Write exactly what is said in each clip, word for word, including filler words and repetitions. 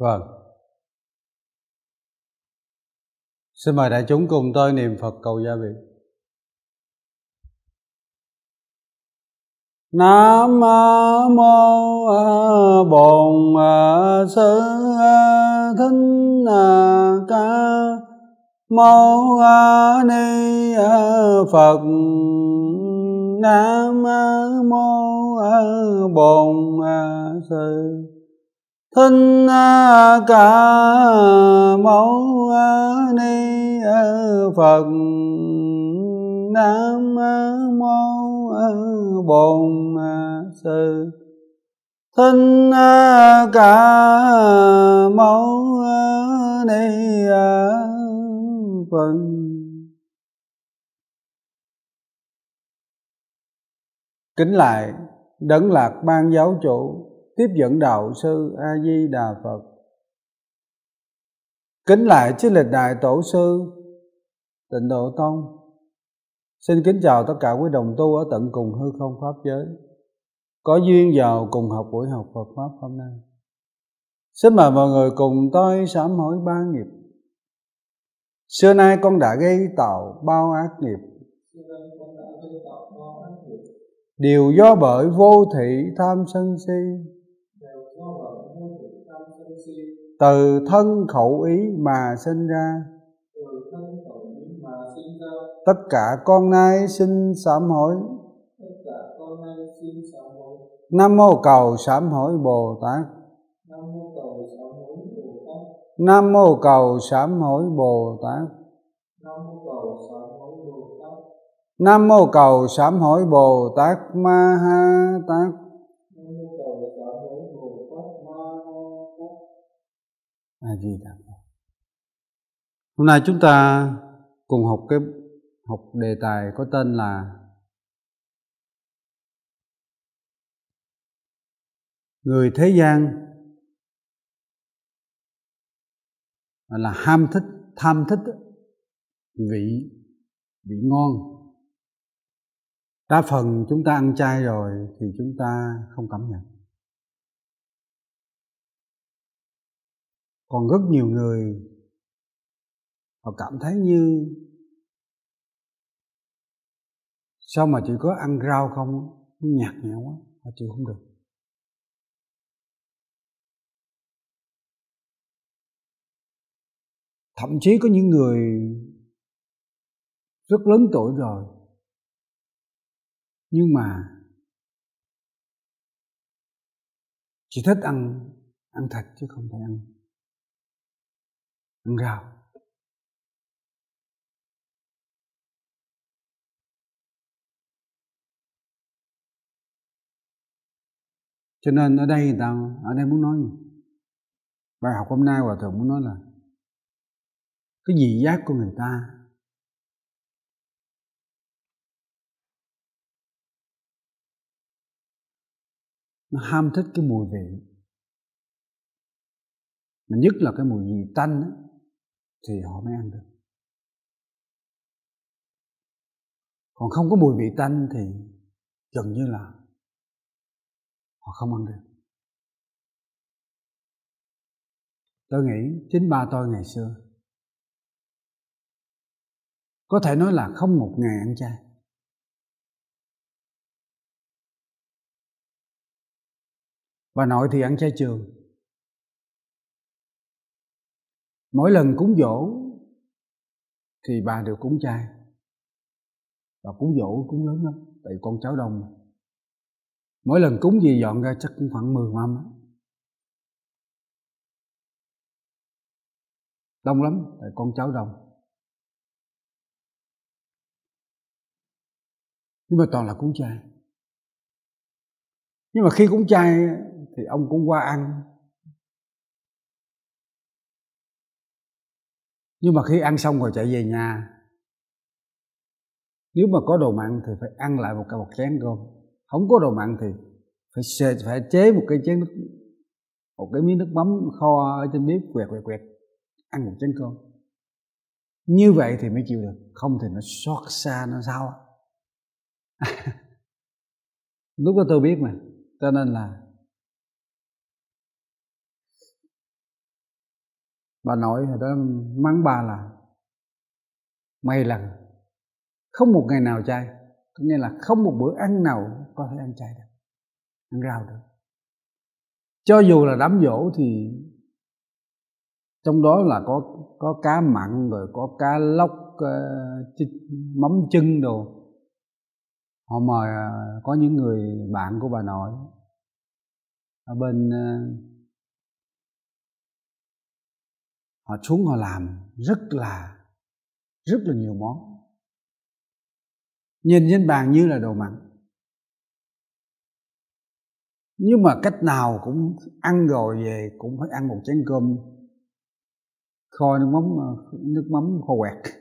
Vâng. Xin mời đại chúng cùng tôi niệm Phật cầu gia vị. Nam mô Bổn Sư Thích Ca Mâu Ni Phật. Nam mô Bổn Sư Thích Ca Mâu Ni Phật. Nam mô Bổn Sư Thích Ca Mâu Ni Phật. Kính lại Đấng Lạc Ban Giáo Chủ, tiếp dẫn đạo sư A Di Đà Phật. Kính lại chư lịch đại tổ sư Tịnh Độ Tông. Xin kính chào tất cả quý đồng tu ở tận cùng hư không pháp giới, có duyên vào cùng học buổi học Phật pháp hôm nay. Xin mời mọi người cùng tôi sám hối ba nghiệp. Xưa nay con đã gây tạo bao ác nghiệp, đều do bởi vô thị tham sân si, từ thân khẩu ý mà sinh ra. Tất cả con nay xin sám hối. Nam mô cầu sám hối Bồ Tát. Nam mô cầu sám hối Bồ Tát. Nam mô cầu sám hối Bồ Tát Ma Ha Tát. A Di Đà Phật. Hôm nay chúng ta cùng học cái học đề tài có tên là người thế gian là ham thích, tham thích vị vị ngon. Đa phần chúng ta ăn chay rồi thì chúng ta không cảm nhận. Còn rất nhiều người họ cảm thấy như sao mà chỉ có ăn rau không, nó nhạt nhẽo quá, họ chịu không được. Thậm chí có những người rất lớn tuổi rồi, nhưng mà chỉ thích ăn ăn thịt chứ không thể ăn ăn rau. Cho nên ở đây người ta ở đây muốn nói gì? Bài học hôm nay Hòa Thượng muốn nói là cái vị giác của người ta nó ham thích cái mùi vị, mà nhất là cái mùi vị tanh á, thì họ mới ăn được. Còn không có mùi vị tanh thì gần như là họ không ăn được. Tôi nghĩ chính ba tôi ngày xưa có thể nói là không một ngày ăn chay. Bà nội thì ăn chay trường. Mỗi lần cúng dỗ thì bà đều cúng chay. Bà cúng dỗ cúng lớn lắm, tại con cháu đông. Mỗi lần cúng gì dọn ra chắc cũng khoảng mười mâm. Đông lắm, tại con cháu đông. Nhưng mà toàn là cúng chay. Nhưng mà khi cúng chay thì ông cũng qua ăn. Nhưng mà khi ăn xong rồi chạy về nhà, nếu mà có đồ mặn thì phải ăn lại một cái một chén cơm. Không có đồ mặn thì phải phải chế một cái chén nước, một cái miếng nước mắm kho ở trên bếp, quẹt quẹt quẹt ăn một chén cơm. Như vậy thì mới chịu được, không thì nó xót xa, nó sao. Lúc đó tôi biết mà, cho nên là Bà nội hồi đó mắng ba là mày là không một ngày nào chay, có nghĩa là không một bữa ăn nào có thể ăn chay được, ăn rau được. Cho dù là đám giỗ thì trong đó là có có cá mặn, rồi có cá lóc, uh, mắm chưng đồ. Họ mời uh, có những người bạn của bà nội ở bên uh, họ xuống họ làm rất là rất là nhiều món, nhìn trên bàn như là đồ mặn, nhưng mà cách nào cũng ăn rồi về cũng phải ăn một chén cơm kho nước mắm nước mắm kho quẹt.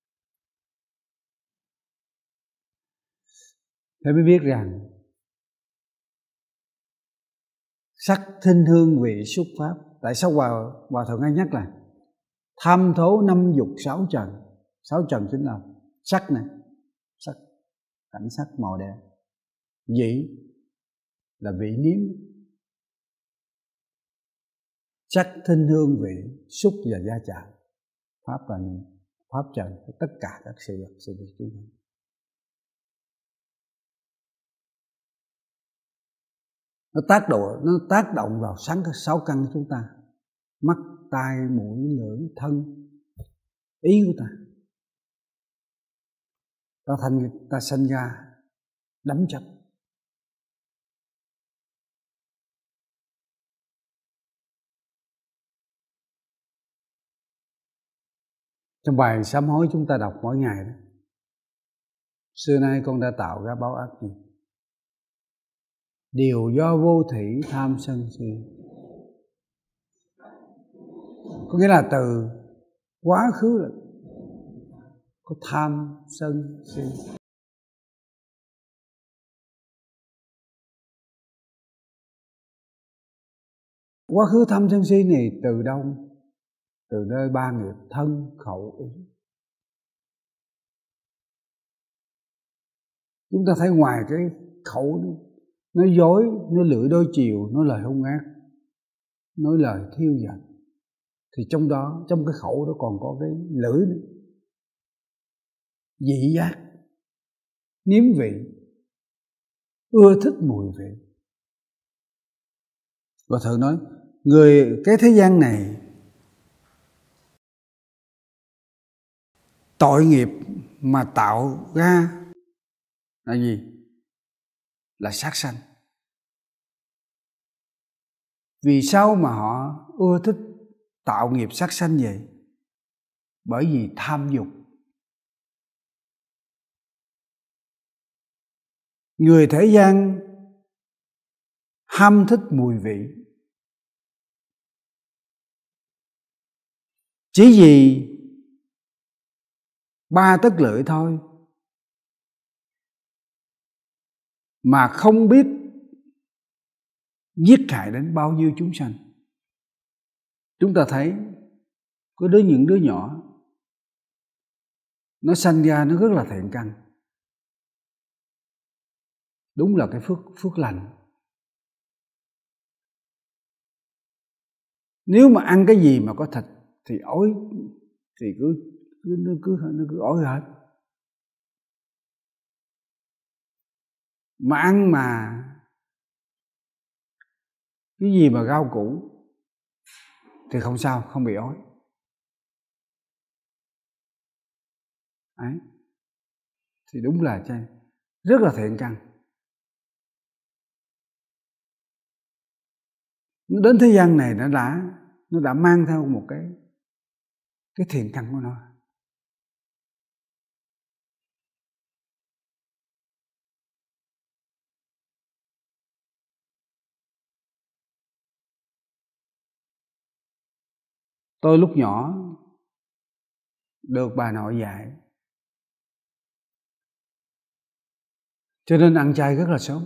Thế mới biết rằng sắc thinh hương vị xúc pháp. Tại sao hòa, hòa thượng hay nhắc là tham thố năm dục sáu trần. Sáu trần chính là sắc này, sắc, cảnh sắc màu đẹp. Vị là vị nếm, sắc thinh hương vị xúc và gia chạm. Pháp là pháp trần, tất cả các sự vật sự việc chúng ta. Nó tác động, nó tác động vào sáng sáu căn của chúng ta: mắt, tai, mũi, lưỡi, thân, ý của ta. Ta thành ta sinh ra đắm chấp. Trong bài sám hối chúng ta đọc mỗi ngày đó: xưa nay con đã tạo ra báo ác nghiệp, đều do vô thủy tham sân si. Có nghĩa là từ quá khứ là có tham sân si. Quá khứ tham sân si này từ đâu? Từ nơi ba nghiệp thân khẩu ý. Chúng ta thấy ngoài cái khẩu nó dối, nó lưỡi đôi chiều, nói lời hung ác, nói lời thiêu dệt, thì trong đó, trong cái khẩu đó còn có cái lưỡi nữa. Vị giác, nếm vị, ưa thích mùi vị. Và thượng nói người cái thế gian này tội nghiệp mà tạo ra là gì? Là sát sanh. Vì sao mà họ ưa thích tạo nghiệp sát sanh vậy? Bởi vì tham dục. Người thế gian ham thích mùi vị, chỉ vì ba tấc lưỡi thôi mà không biết giết hại đến bao nhiêu chúng sanh. Chúng ta thấy có đứa những đứa nhỏ nó sanh ra nó rất là thiện căn, đúng là cái phước phước lành. Nếu mà ăn cái gì mà có thịt thì ói thì cứ cứ nó cứ nó cứ ói hết. Mà ăn mà cái gì mà rau củ thì không sao, không bị ói. Đấy. Thì đúng là chay, rất là thiện căn. Nó đến thế gian này nó đã nó đã mang theo một cái cái thiện căn của nó. Tôi lúc nhỏ được bà nội dạy, cho nên ăn chay rất là sớm.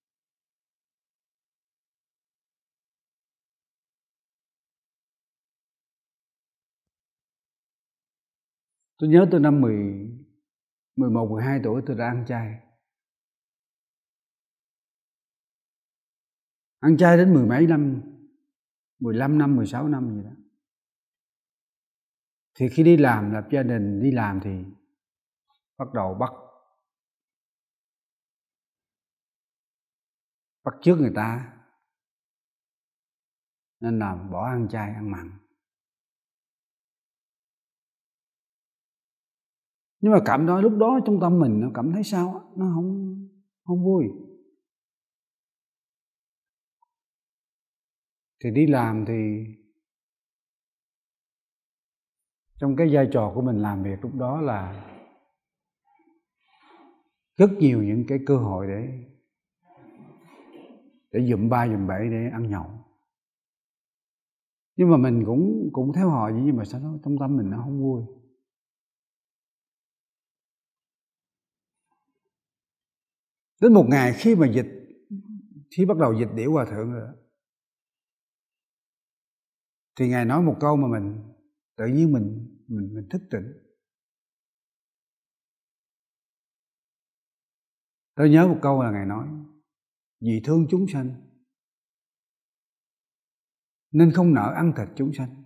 Tôi nhớ từ năm mười, mười một, mười hai tuổi tôi đã ăn chay. Ăn chay đến mười mấy năm, mười lăm năm, mười sáu năm gì đó. Thì khi đi làm, lập gia đình, đi làm thì bắt đầu bắt bắt chước người ta, nên là bỏ ăn chay ăn mặn. Nhưng mà cảm đó lúc đó trong tâm mình nó cảm thấy sao, nó không không vui. Thì đi làm thì trong cái vai trò của mình làm việc lúc đó là rất nhiều những cái cơ hội để để dụm ba dụm bẫy để ăn nhậu. Nhưng mà mình cũng cũng theo họ vậy, nhưng mà sao nó trong tâm mình nó không vui. Đến một ngày khi mà dịch, khi bắt đầu dịch Điểu Hòa Thượng rồi, thì Ngài nói một câu mà mình tự nhiên mình mình mình thức tỉnh. Tôi nhớ một câu là Ngài nói: vì thương chúng sanh nên không nỡ ăn thịt chúng sanh.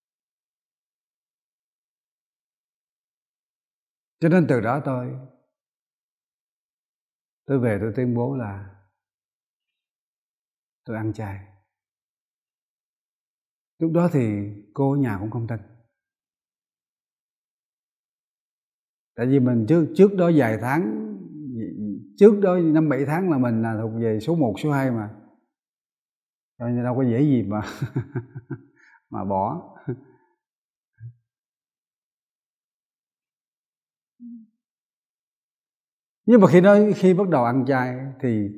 Cho nên từ đó tôi tôi về tôi tuyên bố là tôi ăn chay. Lúc đó thì cô ở nhà cũng không tin. Tại vì mình trước trước đó vài tháng, trước đó năm bảy tháng là mình là thuộc về số một, số hai mà. Rồi đâu có dễ gì mà mà bỏ. Nhưng mà khi đó khi bắt đầu ăn chay thì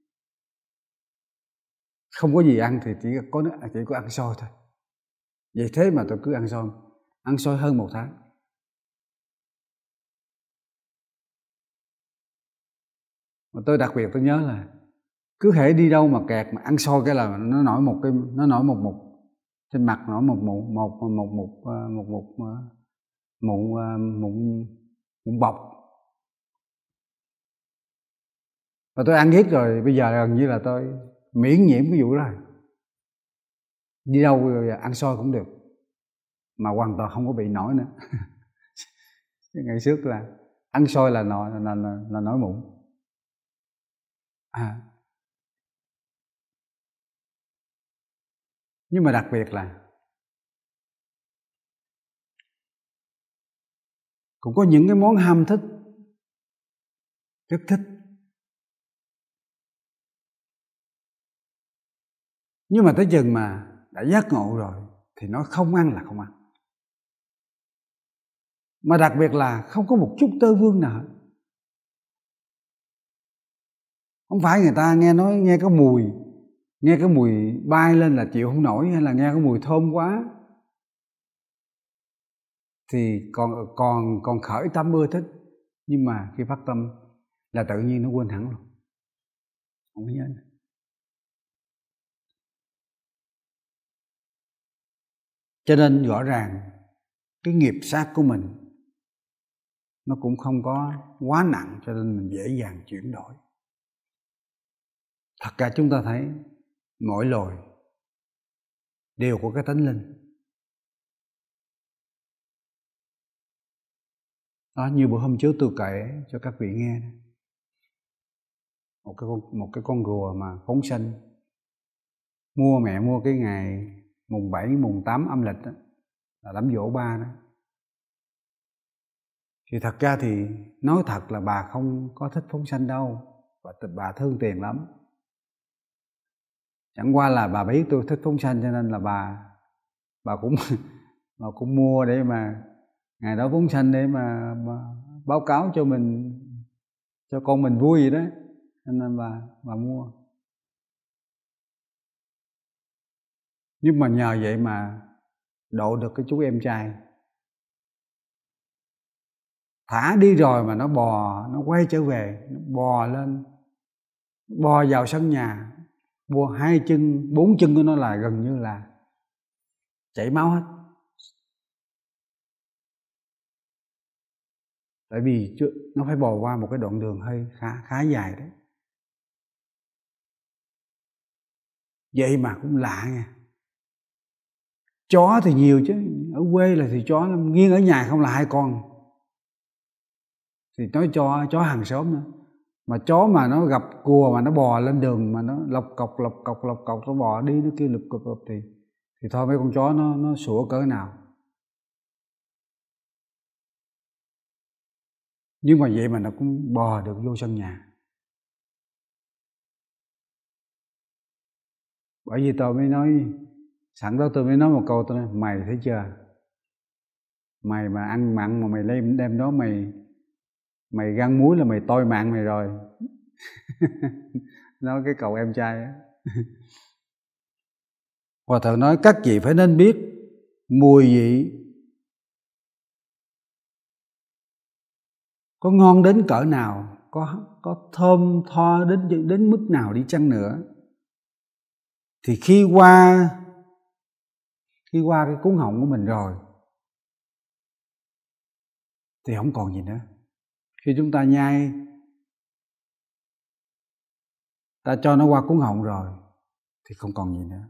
không có gì ăn, thì chỉ có chỉ có ăn xôi thôi. Vậy thế mà tôi cứ ăn xôi, ăn xôi hơn một tháng. Mà tôi đặc biệt tôi nhớ là cứ hễ đi đâu mà kẹt mà ăn xôi cái là nó nổi một cái nó nổi một một trên mặt, nổi một một một một một một một một mụn mụn mụn bọc. Và tôi ăn hết rồi, bây giờ gần như là tôi miễn nhiễm cái vụ đó rồi. Đi đâu rồi ăn xôi cũng được, mà hoàn toàn không có bị nổi nữa. Ngày trước là ăn xôi là nổi là, là, là nổi mụn. À. Nhưng mà đặc biệt là cũng có những cái món ham thích, rất thích. Nhưng mà tới chừng mà đã giác ngộ rồi thì nói không ăn là không ăn. Mà đặc biệt là không có một chút tơ vương nào. Không phải người ta nghe nói nghe cái mùi, nghe cái mùi bay lên là chịu không nổi, hay là nghe cái mùi thơm quá thì còn còn còn khởi tâm ưa thích. Nhưng mà khi phát tâm là tự nhiên nó quên hẳn luôn, không nhớ nữa. Cho nên rõ ràng cái nghiệp sát của mình nó cũng không có quá nặng, cho nên mình dễ dàng chuyển đổi. Thật ra chúng ta thấy mỗi loài đều có cái tánh linh. Đó, như bữa hôm trước tôi kể cho các vị nghe, một cái con, một cái con rùa mà phóng sanh, mua mẹ mua cái ngày mùng bảy, mùng tám âm lịch đó, là đám giỗ ba đó. Thì thật ra thì nói thật là bà không có thích phóng sanh đâu, bà, bà thương tiền lắm. Chẳng qua là bà biết tôi thích phóng sanh cho nên là bà bà cũng bà cũng mua để mà ngày đó phóng sanh để mà, mà báo cáo cho mình, cho con mình vui vậy đó, nên bà bà mua. Nhưng mà nhờ vậy mà độ được cái chú em trai. Thả đi rồi mà nó bò, nó quay trở về, nó bò lên, bò vào sân nhà, bò hai chân, bốn chân của nó là gần như là chảy máu hết. Tại vì nó phải bò qua một cái đoạn đường hơi khá, khá dài đấy. Vậy mà cũng lạ nha. Chó thì nhiều chứ, ở ở quê là thì chó nó nghiêng ở nhà không là hai con, thì nói cho chó hàng xóm nữa. Mà chó mà nó gặp cùa mà nó bò lên đường mà nó lọc cọc lọc cọc lọc cọc nó bò đi nó kêu lụp cụp lụp thì thì thôi mấy con chó nó nó sủa cỡ nào. Nhưng mà vậy mà nó cũng bò được vô sân nhà. Bởi vì tôi mới nói, sẵn đó tôi mới nói một câu, tôi nói mày thấy chưa, mày mà ăn mặn mà mày lấy đem đó mày mày găng muối là mày toi mạng mày rồi. Nói cái cậu em trai á. Hòa thượng nói các vị phải nên biết mùi vị có ngon đến cỡ nào, có có thơm tho đến đến mức nào đi chăng nữa, thì khi qua khi qua cái cuống họng của mình rồi thì không còn gì nữa. Khi chúng ta nhai, ta cho nó qua cuống họng rồi thì không còn gì nữa.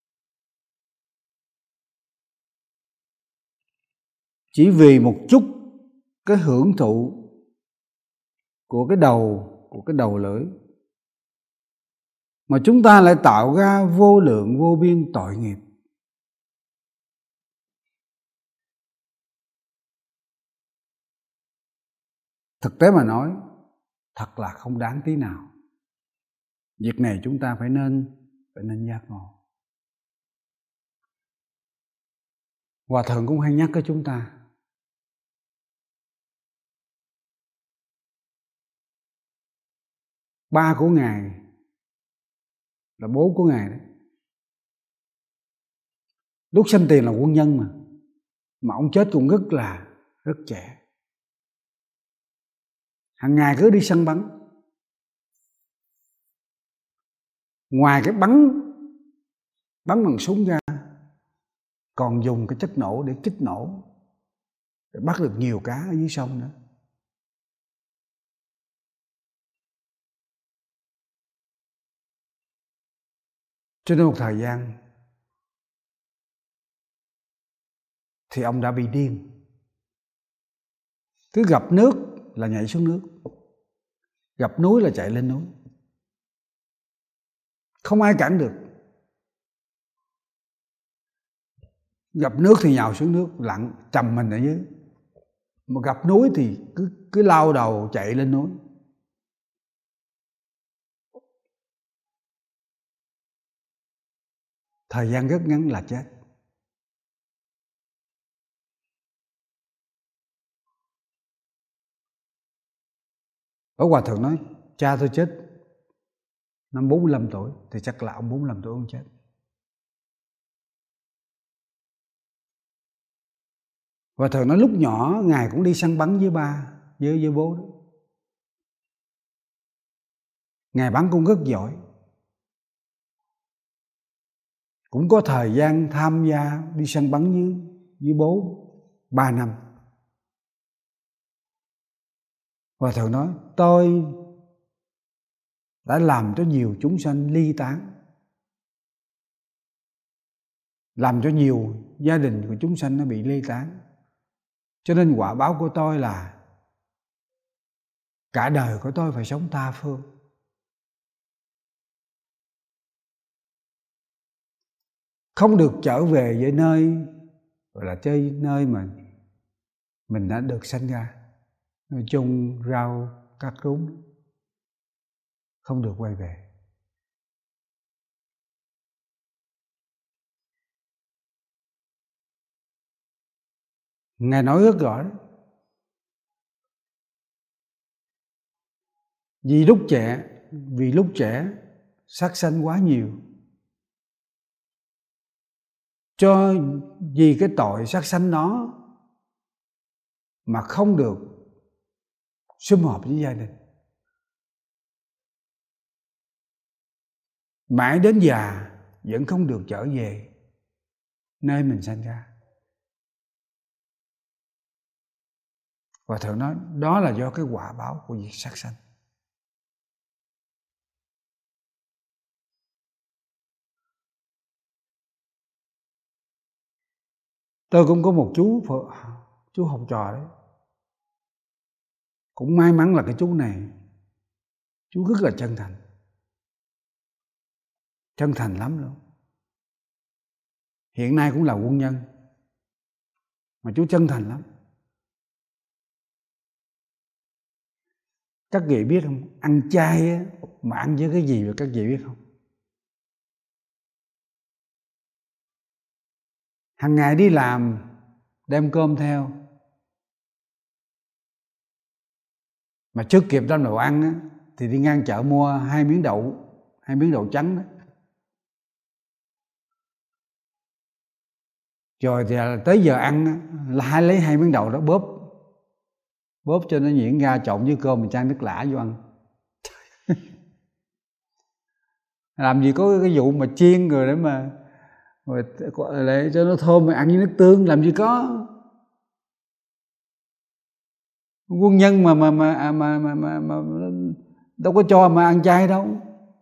Chỉ vì một chút cái hưởng thụ của cái đầu của cái đầu lưỡi mà chúng ta lại tạo ra vô lượng vô biên tội nghiệp. Thực tế mà nói, thật là không đáng tí nào. Việc này chúng ta phải nên phải nên giác ngộ. Hòa thượng cũng hay nhắc với chúng ta, ba của ngài là bố của ngài đấy. Lúc sanh tiền là quân nhân mà mà ông chết cũng rất là rất trẻ. Hàng ngày cứ đi săn bắn, ngoài cái bắn bắn bằng súng ra còn dùng cái chất nổ để kích nổ để bắt được nhiều cá ở dưới sông nữa. Cho nên một thời gian thì ông đã bị điên, cứ gặp nước là nhảy xuống nước, gặp núi là chạy lên núi, không ai cản được. Gặp nước thì nhào xuống nước lặn trầm mình ở dưới, mà gặp núi thì cứ cứ lao đầu chạy lên núi. Thời gian rất ngắn là chết. Ở Hòa thượng nói cha tôi chết năm bốn mươi lăm tuổi thì chắc là ông bốn mươi lăm tuổi ông chết. Hòa thượng nói lúc nhỏ ngài cũng đi săn bắn với ba, với với bố đó. Ngài bắn cũng rất giỏi, cũng có thời gian tham gia đi săn bắn với với bố ba năm. Hòa thượng nói tôi đã làm cho nhiều chúng sanh ly tán, làm cho nhiều gia đình của chúng sanh nó bị ly tán, cho nên quả báo của tôi là cả đời của tôi phải sống tha phương. Không được trở về với nơi gọi là chơi nơi mà mình đã được sanh ra, nơi chôn rau cắt rốn, không được quay về. Ngài nói rất rõ đó. Vì lúc trẻ, vì lúc trẻ sát sanh quá nhiều, cho vì cái tội sát sanh đó mà không được sum họp với gia đình, mãi đến già vẫn không được trở về nơi mình sanh ra. Và Thượng nói đó là do cái quả báo của việc sát sanh. Tôi cũng có một chú chú học trò đấy, cũng may mắn là cái chú này chú rất là chân thành, chân thành lắm luôn. Hiện nay cũng là quân nhân mà chú chân thành lắm. Các vị biết không, ăn chay á, mà ăn với cái gì mà các vị biết không? Hàng ngày đi làm đem cơm theo, mà chưa kịp đem đồ ăn á, thì đi ngang chợ mua hai miếng đậu, hai miếng đậu trắng đó. Rồi thì tới giờ ăn á, là hai lấy hai miếng đậu đó bóp, bóp cho nó nhuyễn ra, trộn với cơm mình chan nước lã vô ăn. Làm gì có cái vụ mà chiên rồi để mà rồi để cho nó thơm mà ăn với nước tương, làm gì có. Quân nhân mà mà mà mà mà, mà, mà đâu có cho mà ăn chay đâu.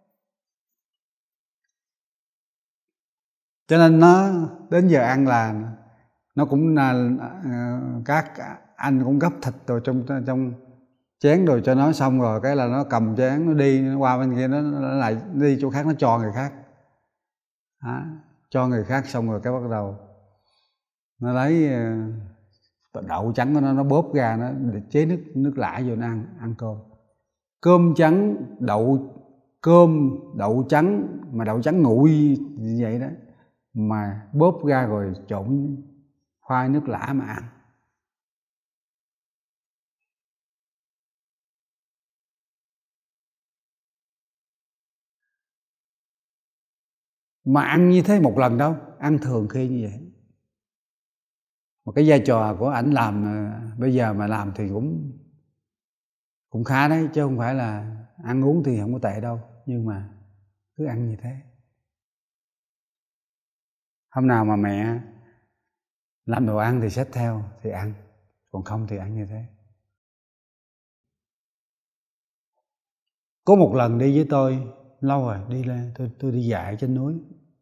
Cho nên nó đến giờ ăn là nó cũng là các anh cũng gấp thịt rồi trong trong chén rồi cho nó, xong rồi cái là nó cầm chén nó đi, nó qua bên kia nó, nó lại đi chỗ khác, nó cho người khác. Đó, cho người khác xong rồi cái bắt đầu nó lấy đậu trắng của nó nó bóp ra, nó chế nước nước lã vô nó ăn ăn cơm. Cơm trắng đậu cơm đậu trắng mà đậu trắng nguội như vậy đó, mà bóp ra rồi trộn khoai nước lã mà ăn. Mà ăn như thế một lần đâu, ăn thường khi như vậy. Một cái vai trò của ảnh làm bây giờ mà làm thì cũng cũng khá đấy, chứ không phải là ăn uống thì không có tệ đâu, nhưng mà cứ ăn như thế. Hôm nào mà mẹ làm đồ ăn thì xách theo thì ăn, còn không thì ăn như thế. Có một lần đi với tôi, lâu rồi, đi lên tôi tôi đi dạy trên núi,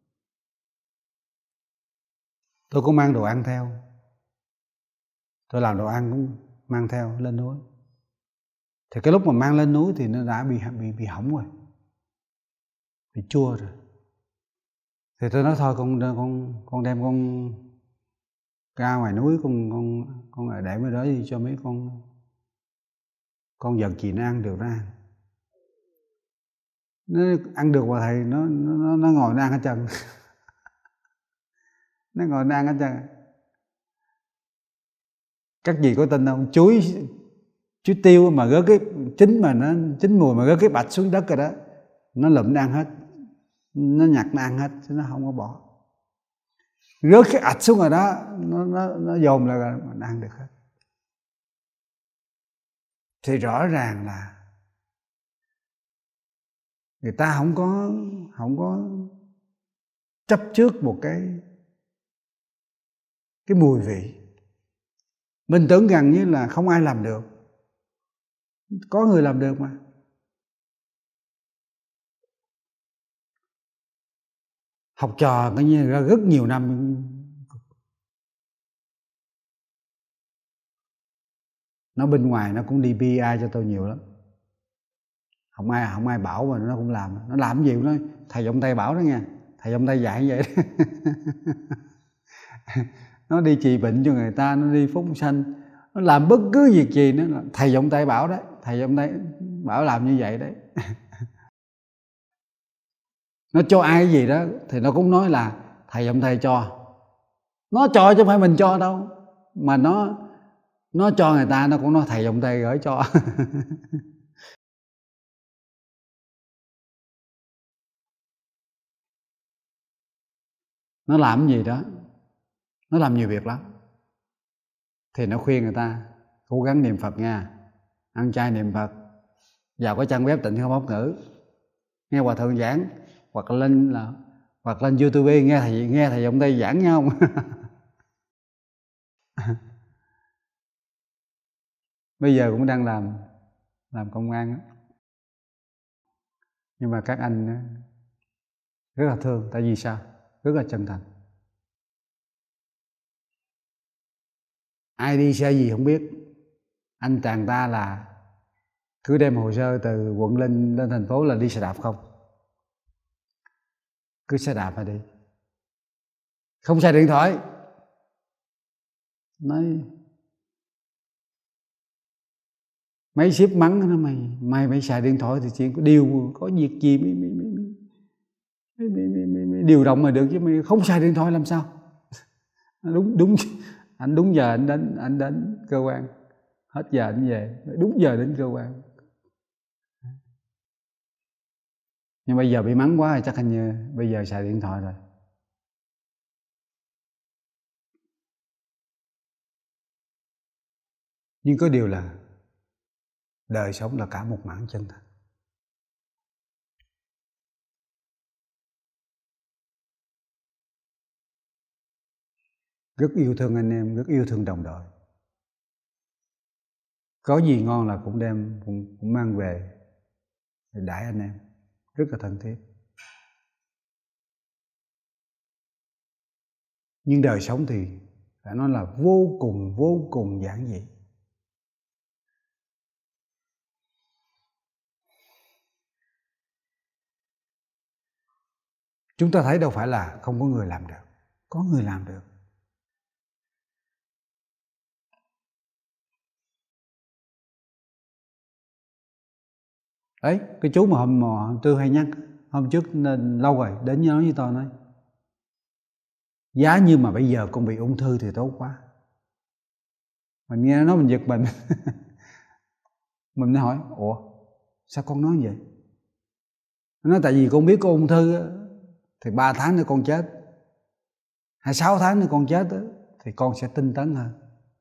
tôi có mang đồ ăn theo, tôi làm đồ ăn cũng mang theo lên núi. Thì cái lúc mà mang lên núi thì nó đã bị bị bị hỏng rồi, bị chua rồi. Thì tôi nói thôi con con con đem con ra ngoài núi, con con con ở để mới đó đi cho mấy con con vật gì nó ăn được nó ăn. Nó ăn được mà thầy nó nó nó ngồi nó ăn hết trơn. Nó ngồi nó ăn hết trơn. Các vị có tin không? Chuối chuối tiêu mà rớt cái chín mà nó chín mùi mà rớt cái bạch xuống đất rồi đó, nó lụm nó ăn hết, nó nhặt nó ăn hết chứ nó không có bỏ. Rớt cái ạch xuống rồi đó, nó nó nó dồn lại rồi mình ăn được hết. Thì rõ ràng là người ta không có không có chấp trước một cái cái mùi vị. Mình tưởng rằng như là không ai làm được, có người làm được mà. Học trò coi như ra rất nhiều năm, nó bên ngoài nó cũng đi pê e cho tôi nhiều lắm, không ai không ai bảo mà nó cũng làm. Nó làm cái gì cũng nói thầy giọng Tây bảo đó nha, thầy giọng Tây dạy vậy đó. Nó đi trị bệnh cho người ta, nó đi phóng sanh, nó làm bất cứ việc gì nó là thầy giọng Tây bảo đấy, thầy giọng Tây bảo làm như vậy đấy. Nó cho ai cái gì đó thì nó cũng nói là thầy giọng Tây cho. Nó cho chứ không phải mình cho đâu, mà nó nó cho người ta nó cũng nói thầy giọng Tây gửi cho. Nó làm cái gì đó, nó làm nhiều việc lắm, thì nó khuyên người ta cố gắng niệm Phật nha, ăn chay niệm Phật, vào cái trang web Tịnh Không Pháp Ngữ, nghe hòa thượng giảng, hoặc lên là hoặc lên YouTube nghe thầy nghe thầy giọng Tây giảng nhau. Bây giờ cũng đang làm làm công an đó. Nhưng mà các anh rất là thương, tại vì sao? Rất là chân thành. ai đi xe gì không biết. Anh chàng ta là cứ đem hồ sơ từ quận lên lên thành phố là đi xe đạp không, cứ xe đạp mà đi, không xài điện thoại. Nói mấy ship mắng nó, mày mày mày xài điện thoại thì chuyện có điều có việc gì mới mới mới mới, mới, mới, mới, mới điều động mà được, chứ mày không xài điện thoại làm sao. Đúng đúng anh đúng giờ anh đến anh đến cơ quan, hết giờ anh về, đúng giờ đến cơ quan. Nhưng bây giờ bị mắng quá thì chắc anh như bây giờ xài điện thoại rồi. Nhưng có điều là đời sống là cả một mảng chân thật. Rất yêu thương anh em, rất yêu thương đồng đội. Có gì ngon là cũng đem cũng, cũng mang về để đãi anh em, rất là thân thiết. Nhưng đời sống thì phải nói là vô cùng vô cùng giản dị. Chúng ta thấy đâu phải là không có người làm được, có người làm được. Đấy, cái chú mà hôm, mà tôi hay nhắc hôm trước nên lâu rồi đến nói với tôi nói, giá như mà bây giờ con bị ung thư thì tốt quá. Mình nghe nó mình giật mình. Mình mới hỏi, ủa sao con nói vậy? Nó nói tại vì con biết có ung thư thì ba tháng nữa con chết, hay sáu tháng nữa con chết thì con sẽ tinh tấn hơn.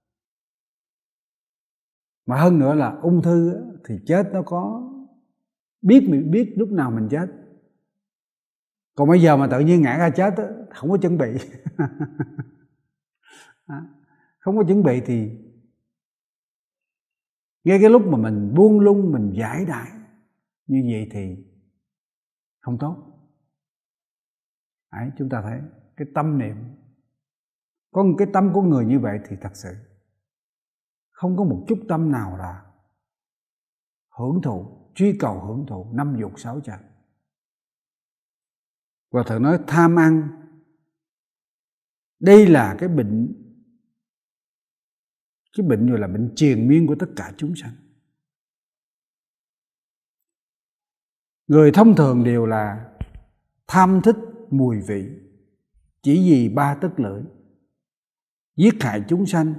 Mà hơn nữa là ung thư thì chết nó có biết mình biết lúc nào mình chết. Còn bây giờ mà tự nhiên ngã ra chết không có chuẩn bị. Không có chuẩn bị thì ngay cái lúc mà mình buông lung, mình giải đại như vậy thì không tốt. Đấy, chúng ta thấy cái tâm niệm, có một cái tâm của người như vậy thì thật sự không có một chút tâm nào là hưởng thụ, truy cầu hưởng thụ năm dục sáu trần. Và thượng nói tham ăn, đây là cái bệnh, cái bệnh rồi là bệnh triền miên của tất cả chúng sanh. Người thông thường đều là tham thích mùi vị, chỉ vì ba tức lưỡi, giết hại chúng sanh,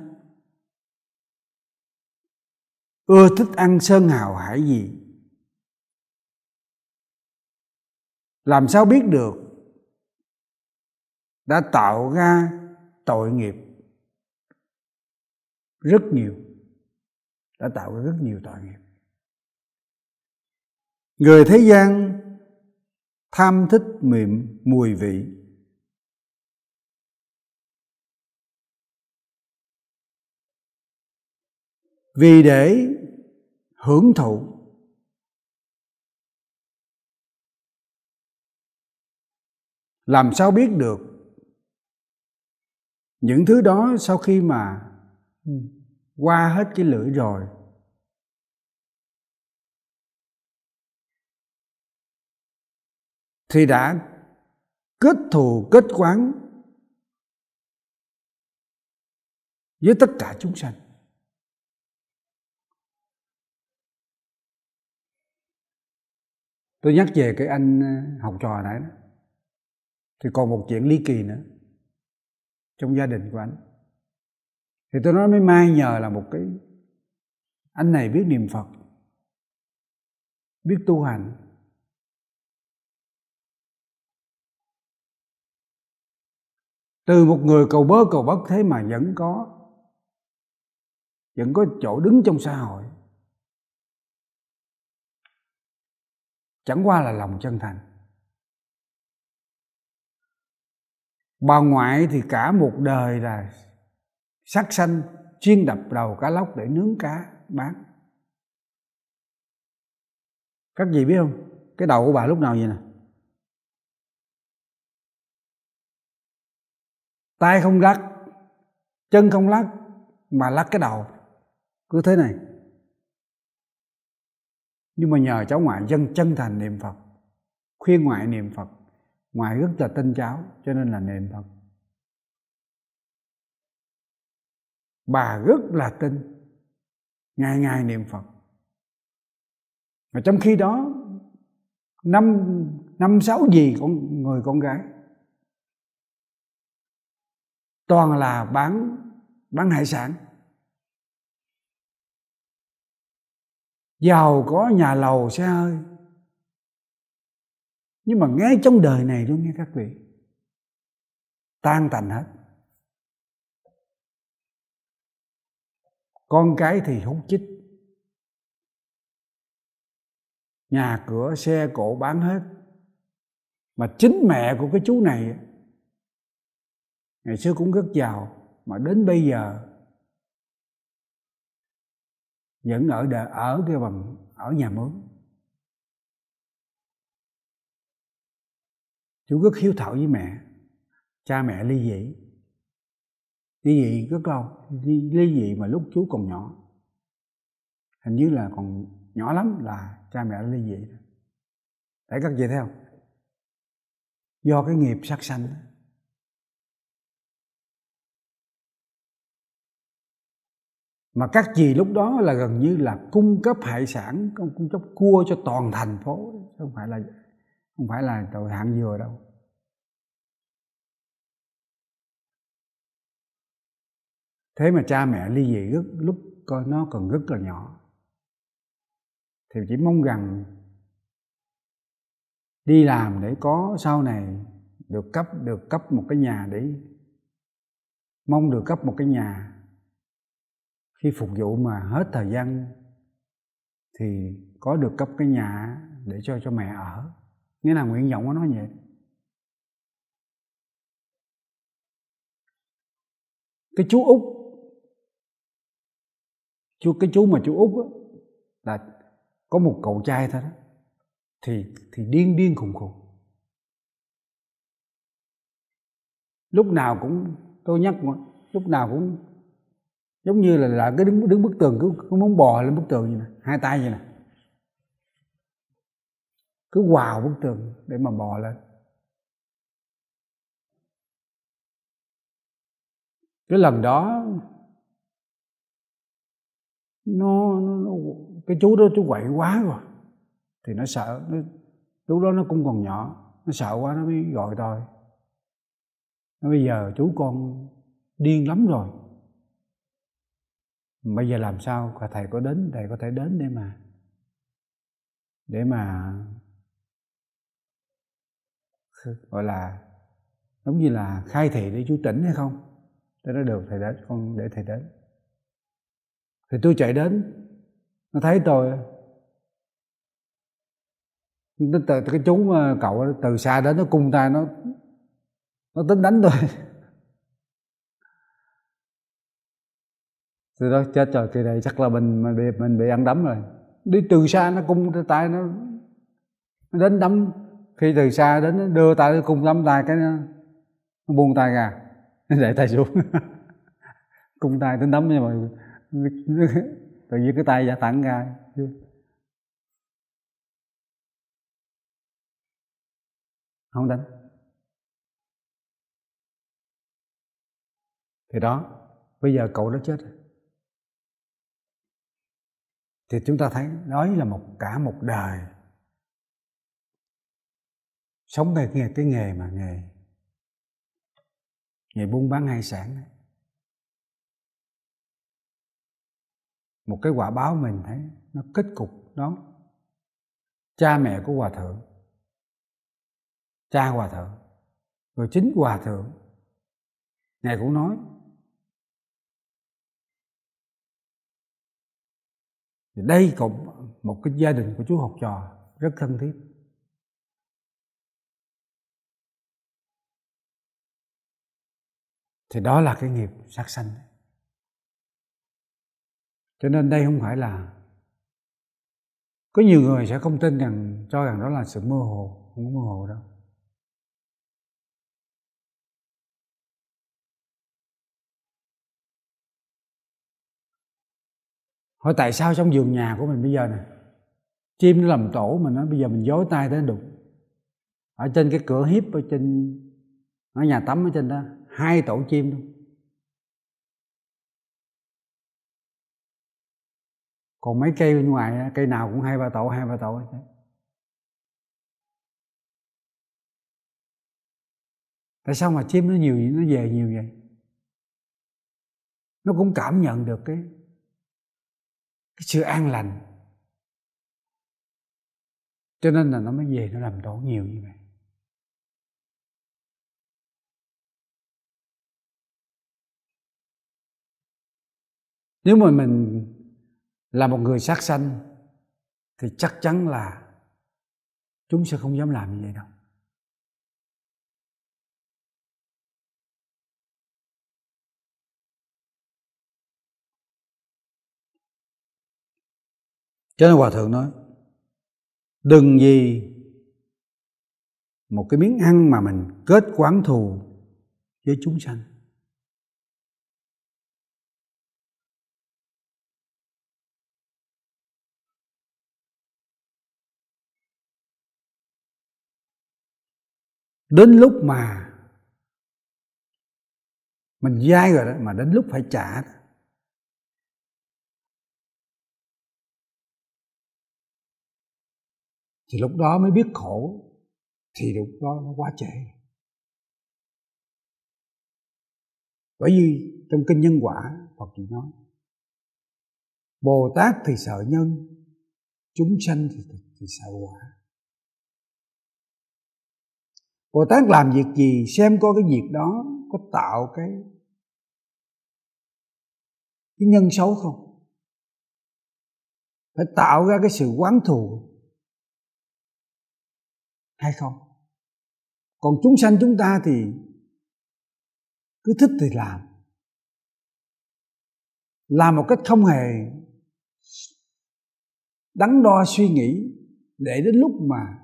ưa thích ăn sơn hào hải vị. Làm sao biết được đã tạo ra tội nghiệp rất nhiều, đã tạo ra rất nhiều tội nghiệp. Người thế gian tham thích mềm mùi vị, vì để hưởng thụ. Làm sao biết được những thứ đó sau khi mà qua hết cái lưỡi rồi thì đã kết thù kết oán với tất cả chúng sanh. Tôi nhắc về cái anh học trò nãy đó, thì còn một chuyện ly kỳ nữa trong gia đình của anh. Thì tôi nói mấy mai nhờ là một cái anh này biết niệm Phật, biết tu hành, từ một người cầu bơ cầu bất thế mà vẫn có vẫn có chỗ đứng trong xã hội. Chẳng qua là lòng chân thành. Bà ngoại thì cả một đời là sát sanh, chuyên đập đầu cá lóc để nướng cá bán. Các vị biết không, cái đầu của bà lúc nào vậy nè, tay không lắc, chân không lắc, mà lắc cái đầu cứ thế này. Nhưng mà nhờ cháu ngoại dân chân thành niệm Phật, khuyên ngoại niệm Phật, ngoại rất là tin cháu cho nên là niệm Phật. Bà rất là tin, ngày ngày niệm Phật. Mà trong khi đó năm năm sáu gì con người con gái toàn là bán bán hải sản, giàu có nhà lầu xe hơi. Nhưng mà ngay trong đời này luôn nghe các vị, tan tành hết. Con cái thì hút chích, nhà cửa xe cộ bán hết. Mà chính mẹ của cái chú này ngày xưa cũng rất giàu, mà đến bây giờ vẫn ở đợi, ở cái bằng ở nhà mướn. Chú rất hiếu thảo với mẹ. Cha mẹ ly dị, ly dị rất lâu, ly, ly dị mà lúc chú còn nhỏ, hình như là còn nhỏ lắm là cha mẹ ly dị. Để các vị thấy không? Do cái nghiệp sát sanh. Mà các dì lúc đó là gần như là cung cấp hải sản, cung cấp cua cho toàn thành phố, không phải là không phải là tội hạng vừa đâu. Thế mà cha mẹ ly dị rất, lúc coi nó còn rất là nhỏ, thì chỉ mong rằng đi làm để có sau này được cấp được cấp một cái nhà, để mong được cấp một cái nhà. Khi phục vụ mà hết thời gian thì có được cấp cái nhà để cho cho mẹ ở. Nghĩa là nguyện vọng của nó vậy. Cái chú Út, chú cái chú mà chú Út đó, là có một cậu trai thôi đó, thì thì điên điên khùng khùng. Lúc nào cũng, tôi nhắc lúc nào cũng giống như là, là cái đứng đứng bức tường, cứ, cứ muốn bò lên bức tường vậy nè, hai tay vậy nè, cứ quào bức tường để mà bò lên. Cái lần đó nó, nó, nó cái chú đó chú quậy quá rồi thì nó sợ, nó, lúc đó nó cũng còn nhỏ, nó sợ quá nó mới gọi tôi. Nó bây giờ chú con điên lắm rồi, bây giờ làm sao? Thầy có đến, thầy có thể đến để mà để mà gọi là giống như là khai thị để chú tỉnh hay không? Tôi nói được thầy đến, con để thầy đến. Thì tôi chạy đến, nó thấy tôi, từ, từ cái chú cậu từ xa đến, nó cung tay, nó nó tính đánh tôi. Từ đó chết rồi, kỳ này chắc là mình mình bị mình bị ăn đấm rồi. Đi từ xa nó cung tay, nó nó đến đấm. Khi từ xa đến nó đưa tay, nó cung đấm tay, cái nó, nó buông tay ra, nó để tay xuống. Cung tay tính đấm, nhưng mà tự nhiên cái tay giả thẳng ra. Không đánh. Thì đó, bây giờ cậu đó chết rồi. Thì chúng ta thấy đó là một cả một đời sống cái nghề, cái nghề mà nghề nghề buôn bán hải sản này. Một cái quả báo mình thấy nó kết cục đó. Cha mẹ của hòa thượng, cha hòa thượng, rồi chính hòa thượng, ngài cũng nói đây cũng một cái gia đình của chú học trò rất thân thiết. Thì đó là cái nghiệp sát sanh. Cho nên đây không phải là, có nhiều người sẽ không tin rằng, cho rằng đó là sự mơ hồ. Không có mơ hồ đâu. Hỏi tại sao trong vườn nhà của mình bây giờ nè, chim nó làm tổ mà nó bây giờ mình dối tay tới đụng. Ở trên cái cửa hiếp ở trên ở nhà tắm ở trên đó, hai tổ chim luôn. Còn mấy cây bên ngoài, cây nào cũng hai ba tổ, hai ba tổ. Tại sao mà chim nó nhiều, nó về nhiều vậy? Nó cũng cảm nhận được cái, cái sự an lành, cho nên là nó mới về nó làm tổ nhiều như vậy. Nếu mà mình là một người sát sanh thì chắc chắn là chúng sẽ không dám làm như vậy đâu. Cho nên Hòa Thượng nói, đừng vì một cái miếng ăn mà mình kết oán thù với chúng sanh. Đến lúc mà mình dai rồi đó, mà đến lúc phải trả đó, thì lúc đó mới biết khổ, thì lúc đó nó quá trễ. Bởi vì trong kinh Nhân Quả, Phật chỉ nói Bồ Tát thì sợ nhân, chúng sanh thì, thì, thì sợ quả. Bồ Tát làm việc gì xem coi cái việc đó có tạo cái cái nhân xấu không, phải tạo ra cái sự oán thù hay không. Còn chúng sanh chúng ta thì cứ thích thì làm, làm một cách không hề đắn đo suy nghĩ, để đến lúc mà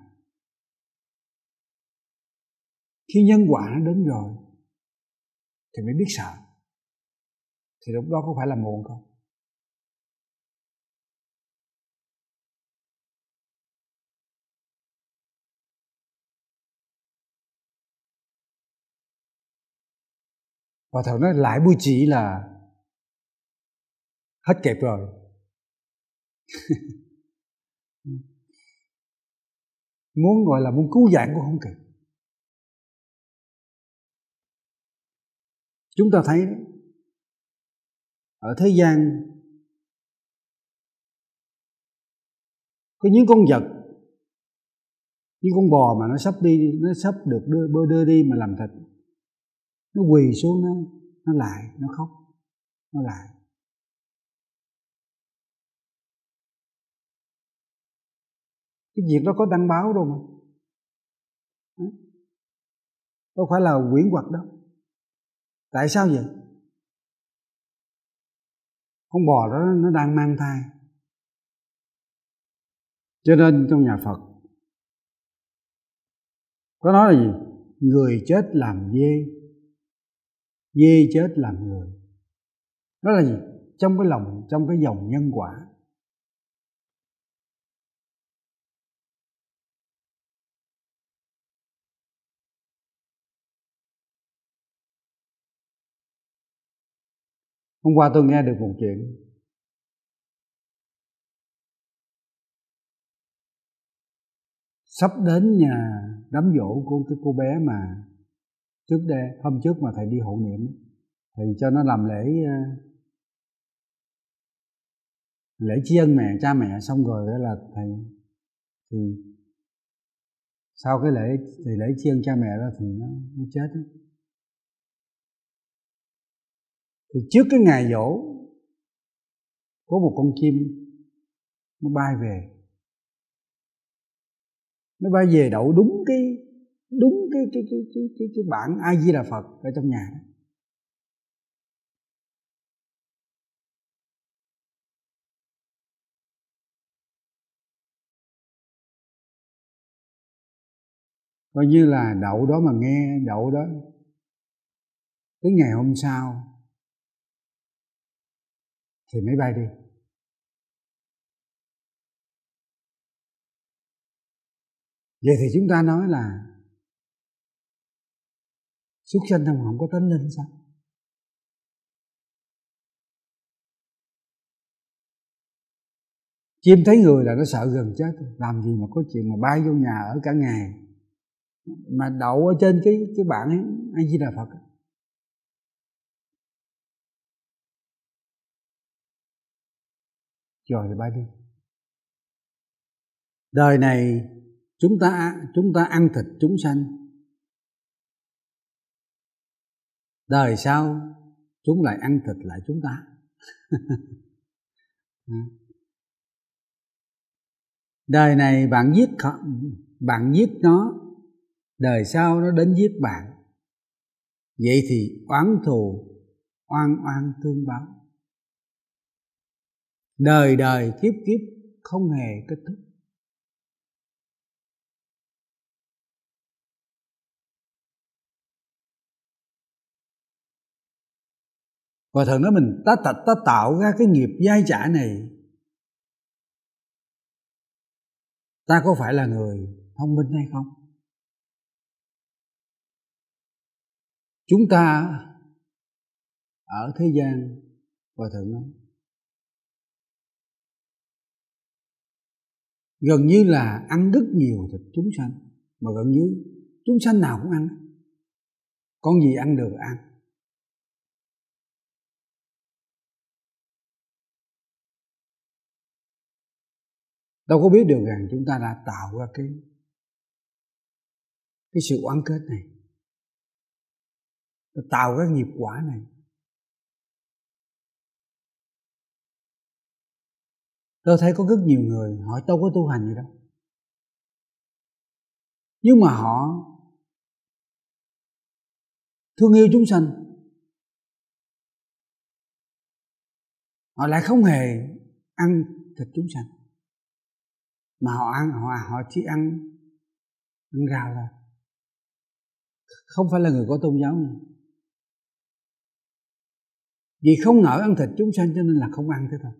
khi nhân quả nó đến rồi thì mới biết sợ. Thì lúc đó có phải là muộn không? Và Thượng nói lại buổi chỉ là hết kịp rồi. Muốn gọi là muốn cứu vãn cũng không kịp. Chúng ta thấy ở thế gian có những con vật, những con bò mà nó sắp đi, nó sắp được đưa bơ đưa đi mà làm thịt, nó quỳ xuống, nó nó lại, nó khóc, nó lại. Cái việc đó có đăng báo đâu mà, đâu phải là quyển quật đâu. Tại sao vậy? Con bò đó nó đang mang thai. Cho nên trong nhà Phật có nói là gì? Người chết làm dê, dê chết làm người. Đó là gì? Trong cái lòng, trong cái dòng nhân quả. Hôm qua tôi nghe được một chuyện. Sắp đến nhà đám giỗ của cái cô bé mà trước đây, hôm trước mà thầy đi hộ niệm, thì cho nó làm lễ lễ tri ân mẹ, cha mẹ, xong rồi đó là thầy thì sau cái lễ thì lễ tri ân cha mẹ đó thì nó, nó chết đó. Thì trước cái ngày giỗ có một con chim nó bay về, nó bay về đậu đúng cái đúng cái cái cái cái cái, cái bản A Di Đà Phật ở trong nhà đó. Coi như là đậu đó mà nghe đậu đó, tới ngày hôm sau thì mới bay đi. Vậy thì chúng ta nói là súc sanh không, không có tánh linh sao? Chim thấy người là nó sợ gần chết, làm gì mà có chuyện mà bay vô nhà ở cả ngày, mà đậu ở trên cái cái bảng A Di Đà Phật. Rồi thì bay đi. Đời này chúng ta chúng ta ăn thịt chúng sanh, đời sau chúng lại ăn thịt lại chúng ta. Đời này bạn giết bạn giết nó, đời sau nó đến giết bạn. Vậy thì oán thù oan oan tương báo, đời đời kiếp kiếp không hề kết thúc. Và thường nói mình ta, ta, ta tạo ra cái nghiệp dai trả này, ta có phải là người thông minh hay không? Chúng ta ở thế gian, Hòa Thượng nói, gần như là ăn rất nhiều thịt chúng sanh, mà gần như chúng sanh nào cũng ăn. Con gì ăn được ăn. Đâu có biết được rằng chúng ta đã tạo ra cái cái sự oán kết này, tạo ra nghiệp quả này. Tôi thấy có rất nhiều người họ đâu có tu hành gì đâu, nhưng mà họ thương yêu chúng sanh, họ lại không hề ăn thịt chúng sanh, mà họ ăn họ họ chỉ ăn ăn rau thôi, không phải là người có tôn giáo nữa. Vì không nỡ ăn thịt chúng sanh cho nên là không ăn thế thôi.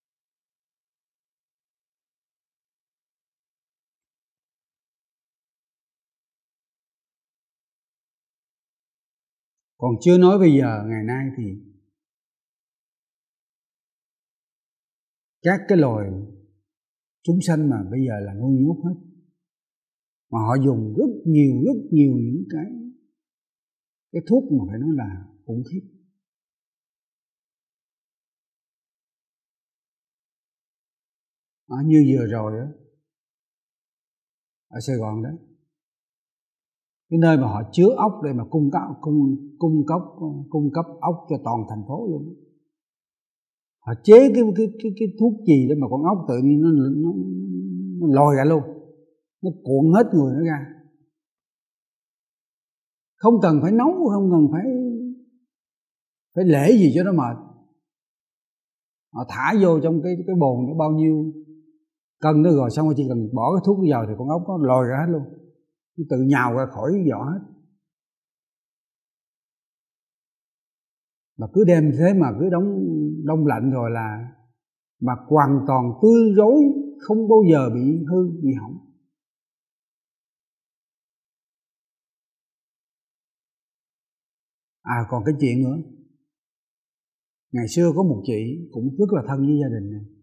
Còn chưa nói bây giờ ngày nay thì các cái loài chúng sanh mà bây giờ là nuôi nhốt hết, mà họ dùng rất nhiều rất nhiều những cái cái thuốc mà phải nói là khủng khiếp. À, như vừa rồi đó, ở Sài Gòn đó, cái nơi mà họ chứa ốc để mà cung cấp cung cung cấp cung cấp ốc cho toàn thành phố luôn. Họ chế cái cái cái cái thuốc gì để mà con ốc tự nhiên nó nó, nó lòi ra luôn, nó cuộn hết người nó ra, không cần phải nấu, không cần phải phải lễ gì cho nó mệt. Họ thả vô trong cái cái bồn nó bao nhiêu cân đó, rồi xong rồi chỉ cần bỏ cái thuốc vào thì con ốc nó lòi ra hết luôn, nó tự nhào ra khỏi vỏ hết. Mà cứ đem thế mà cứ đóng đông lạnh rồi là mà hoàn toàn tươi rối, không bao giờ bị hư bị hỏng. À còn cái chuyện nữa, ngày xưa có một chị cũng rất là thân với gia đình này,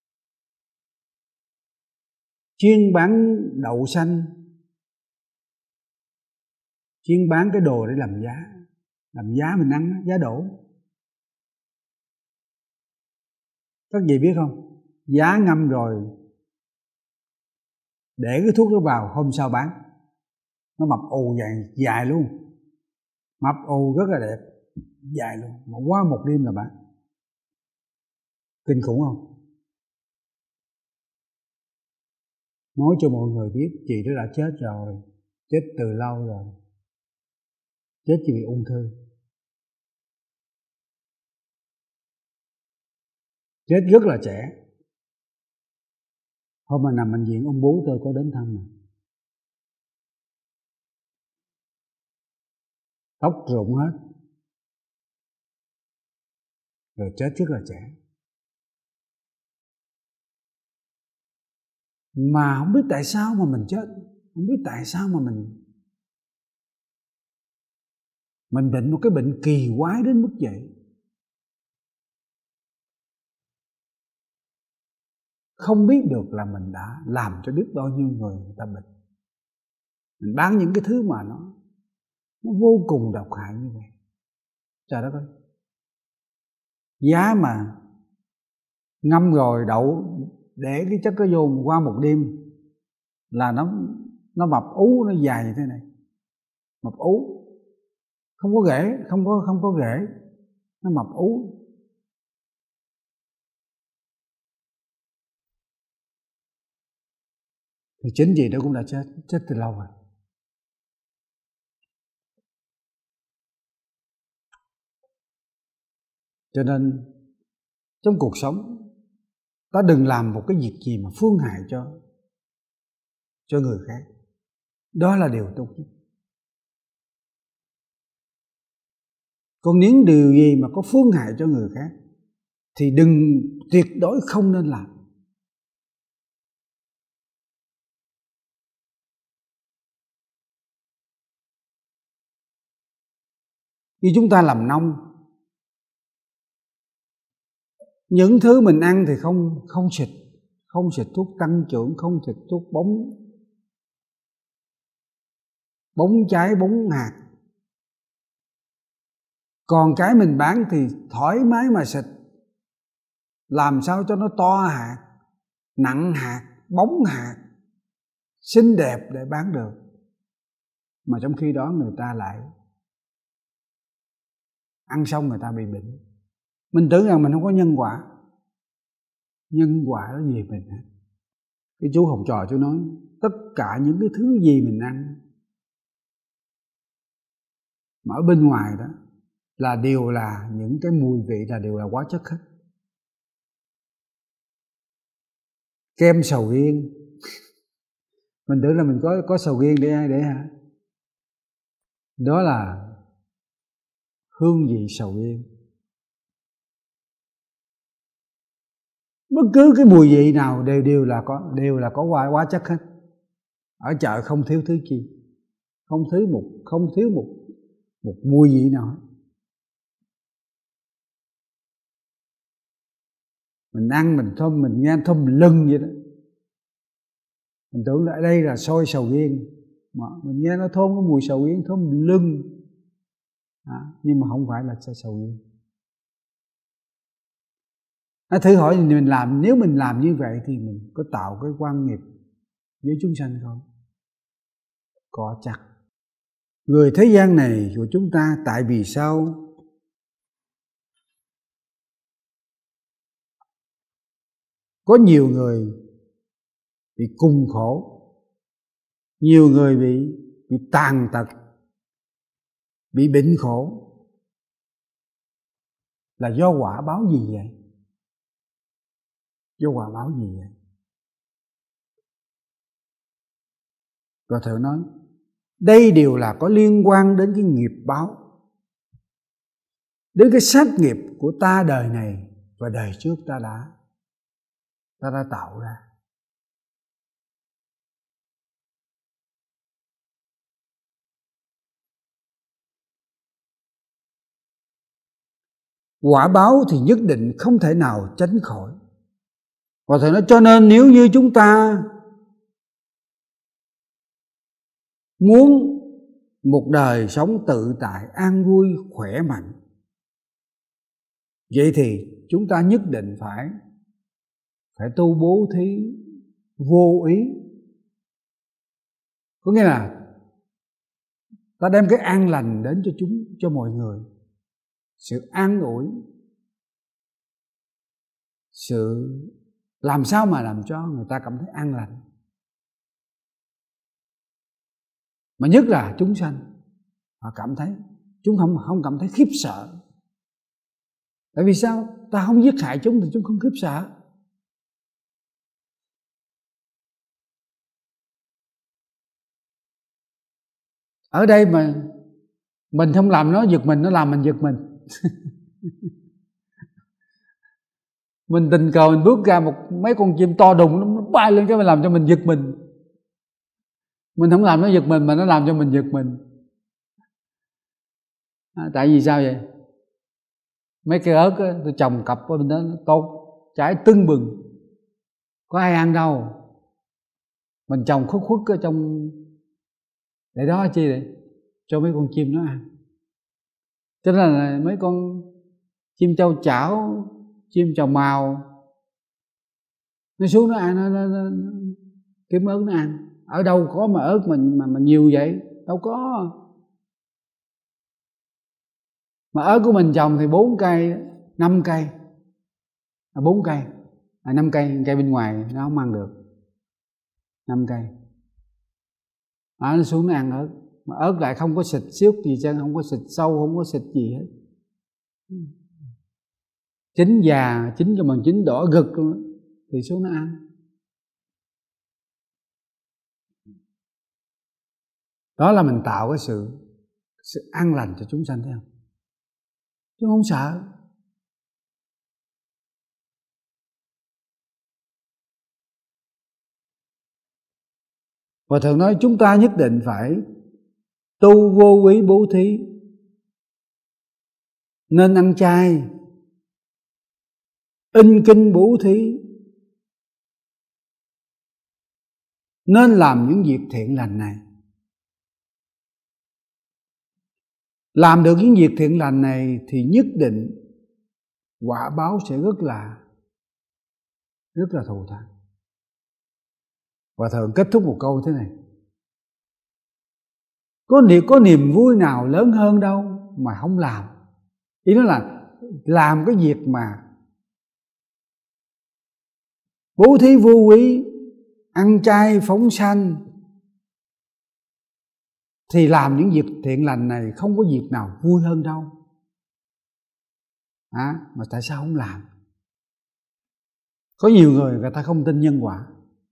chuyên bán đậu xanh, chuyên bán cái đồ để làm giá, làm giá mình ăn, giá đổ. Các vị biết không, giá ngâm rồi để cái thuốc đó vào, hôm sau bán nó mập ù dài dài luôn, mập ù rất là đẹp, dài luôn, mà qua một đêm là bán. Kinh khủng không? Nói cho mọi người biết chị đó đã chết rồi, chết từ lâu rồi, chết chỉ vì ung thư, chết rất là trẻ. Hôm mà nằm bệnh viện ông bố tôi có đến thăm mà, tóc rụng hết, rồi chết rất là trẻ. Mà không biết tại sao mà mình chết, Không biết tại sao mà mình Mình bệnh một cái bệnh kỳ quái đến mức vậy. Không biết được là mình đã làm cho biết bao nhiêu người người ta bệnh. Mình bán những cái thứ mà nó Nó vô cùng độc hại như vậy. Trời đất ơi, giá mà ngâm rồi đậu, để cái chất đó vô qua một đêm là nó nó mập ú, nó dài như thế này, mập ú, không có rễ, không có không có rễ, nó mập ú. Thì chính vì đó cũng đã chết, chết từ lâu rồi. Cho nên trong cuộc sống, ta đừng làm một cái việc gì mà phương hại cho cho người khác. Đó là điều tốt nhất. Còn những điều gì mà có phương hại cho người khác thì đừng, tuyệt đối không nên làm. Như chúng ta làm nông, những thứ mình ăn thì không không xịt, không xịt thuốc tăng trưởng, không xịt thuốc bóng bóng trái, bóng hạt. Còn cái mình bán thì thoải mái mà xịt, làm sao cho nó to hạt, nặng hạt, bóng hạt, xinh đẹp để bán được. Mà trong khi đó người ta lại ăn xong người ta bị bệnh. Mình tưởng rằng mình không có nhân quả. Nhân quả đó gì mình hết. Cái chú học trò chú nói, tất cả những cái thứ gì mình ăn mà ở bên ngoài đó là đều là những cái mùi vị, là đều là hóa chất hết. Kem sầu riêng, mình tưởng là mình có có sầu riêng để ai để hả? Đó là hương vị sầu riêng. Bất cứ cái mùi vị nào đều đều là có đều là có hóa hóa chất hết. Ở chợ không thiếu thứ chi, không thiếu một không thiếu một một mùi vị nào. Mình ăn mình thơm, mình nghe thơm lưng vậy đó. Mình tưởng là đây là xôi sầu riêng, mà mình nghe nó thơm cái mùi sầu riêng, thơm lưng, à, nhưng mà không phải là sầu riêng. À, thử hỏi mình làm, nếu mình làm như vậy thì mình có tạo cái oan nghiệp với chúng sanh không? Có chắc. Người thế gian này của chúng ta, tại vì sao có nhiều người bị cùng khổ, nhiều người bị bị tàn tật, bị bệnh khổ, là do quả báo gì vậy? Do quả báo gì vậy? Và Thượng nói, đây đều là có liên quan đến cái nghiệp báo, đến cái sát nghiệp của ta đời này và đời trước ta đã ta đã tạo ra. Quả báo thì nhất định không thể nào tránh khỏi. Và Thầy nói, cho nên nếu như chúng ta muốn một đời sống tự tại, an vui, khỏe mạnh, vậy thì chúng ta nhất định phải phải tu bố thí vô ý. Có nghĩa là ta đem cái an lành đến cho chúng, cho mọi người, sự an ủi, sự làm sao mà làm cho người ta cảm thấy an lành. Mà nhất là chúng sanh, họ cảm thấy, chúng không không cảm thấy khiếp sợ. Tại vì sao? Ta không giết hại chúng thì chúng không khiếp sợ. Ở đây mà mình không làm nó giật mình, nó làm mình giật mình. Mình tình cờ mình bước ra một mấy con chim to đùng nó bay lên cái mình làm cho mình giật mình. Mình không làm nó giật mình mà nó làm cho mình giật mình. À, tại vì sao vậy? Mấy cây ớt á, tôi trồng cặp ở bên đó nó tốt, trái tưng bừng, có ai ăn đâu. Mình trồng khuất khuất ở trong để đó chi vậy? Cho mấy con chim nó ăn. Cho nên là mấy con chim châu chảo, chim trầu màu nó xuống nó ăn, nó, nó, nó, nó kiếm ớt nó ăn. Ở đâu có mà ớt mình mà, mà nhiều vậy? Đâu có. Mà ớt của mình trồng thì bốn cây, năm cây, à, bốn cây, à, năm cây, cây bên ngoài nó không ăn được, năm cây. À, nó xuống nó ăn ớt, mà ớt lại không có xịt xước gì chứ, không có xịt sâu, không có xịt gì hết. Chín già, chín cho bằng chín đỏ gực luôn thì xuống nó ăn. Đó là mình tạo cái sự sự an lành cho chúng sanh, thấy không? Chứ không sợ. Và thường nói chúng ta nhất định phải tu vô úy bố thí, nên ăn chay, in kinh bố thí, nên làm những việc thiện lành này. Làm được những việc thiện lành này thì nhất định quả báo sẽ rất là rất là thù thắng. Và thường kết thúc một câu thế này: Có niềm, có niềm vui nào lớn hơn đâu mà không làm. Ý nói là làm cái việc mà bố thí vô úy, ăn chay phóng sanh, thì làm những việc thiện lành này không có việc nào vui hơn đâu. À, mà tại sao không làm? Có nhiều người người ta không tin nhân quả.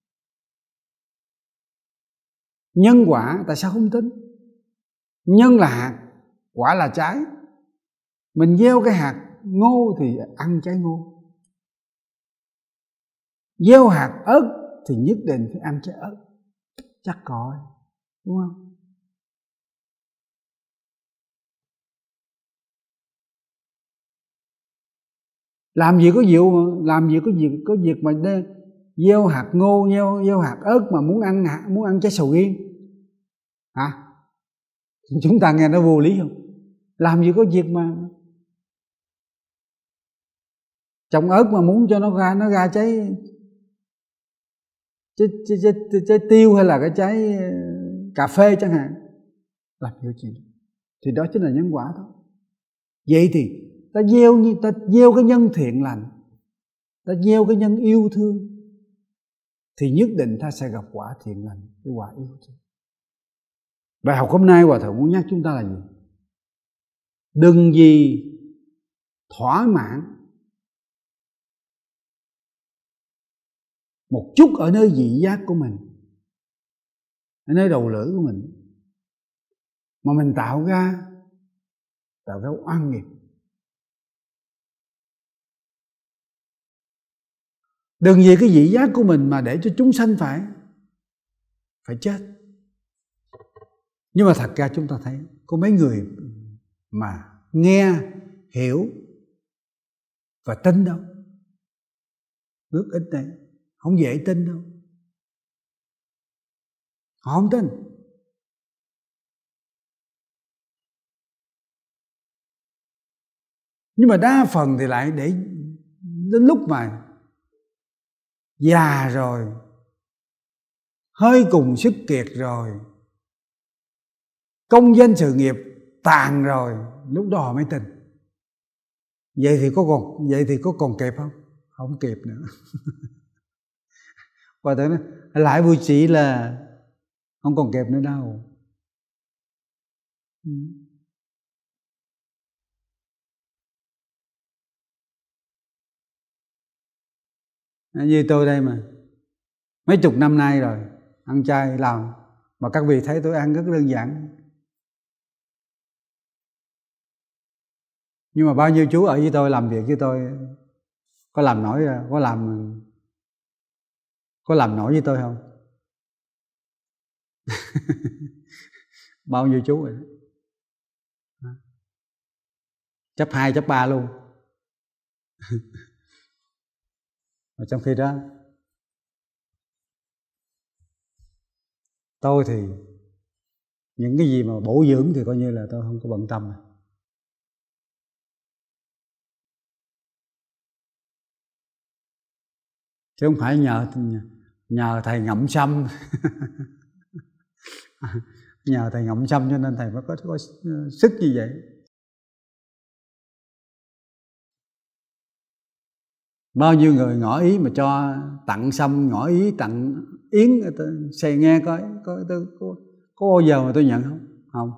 Nhân quả tại sao không tin? Nhân là hạt, quả là trái. Mình gieo cái hạt ngô thì ăn trái ngô, gieo hạt ớt thì nhất định phải ăn trái ớt. Chắc có, đúng không? Làm gì có việc làm gì có việc có việc mà gieo hạt ngô, gieo gieo hạt ớt mà muốn ăn hạt, muốn ăn trái sầu riêng hả? Chúng ta nghe nó vô lý không? Làm gì có việc mà trồng ớt mà muốn cho nó ra nó ra trái trái, trái, trái, trái, trái tiêu hay là cái trái cà phê chẳng hạn. Làm gì có chuyện đó. Thì đó chính là nhân quả thôi. Vậy thì ta gieo như ta gieo cái nhân thiện lành, ta gieo cái nhân yêu thương, thì nhất định ta sẽ gặp quả thiện lành, cái quả yêu thương. Bài học hôm nay Hòa Thượng muốn nhắc chúng ta là gì? Đừng gì thỏa mãn một chút ở nơi vị giác của mình, ở nơi đầu lưỡi của mình, mà mình tạo ra tạo ra oan nghiệp. Đừng vì cái vị giác của mình mà để cho chúng sanh phải phải chết. Nhưng mà thật ra chúng ta thấy có mấy người mà nghe, hiểu và tin đâu. Rất ít đấy, không dễ tin đâu. Họ không tin. Nhưng mà đa phần thì lại để đến lúc mà già rồi, hơi cùng sức kiệt rồi, công danh sự nghiệp tàn rồi, lúc đó họ mới tin. Vậy thì có còn vậy thì có còn kịp không? Không kịp nữa. Và tôi nói lại vui chỉ là không còn kịp nữa đâu. Ừ. Như tôi đây mà mấy chục năm nay rồi ăn chay làm, mà các vị thấy tôi ăn rất đơn giản. Nhưng mà bao nhiêu chú ở với tôi, làm việc với tôi, có làm nổi có làm có làm nổi với tôi không? Bao nhiêu chú rồi đó. Chấp hai chấp ba luôn. Mà trong khi đó tôi thì những cái gì mà bổ dưỡng thì coi như là tôi không có bận tâm. Chứ không phải nhờ nhờ thầy ngậm sâm. Nhờ thầy ngậm sâm cho nên thầy mới có, có sức như vậy. Bao nhiêu người ngỏ ý mà cho tặng sâm, ngỏ ý tặng yến, xài nghe coi có, có, có, có bao giờ mà tôi nhận không? Không.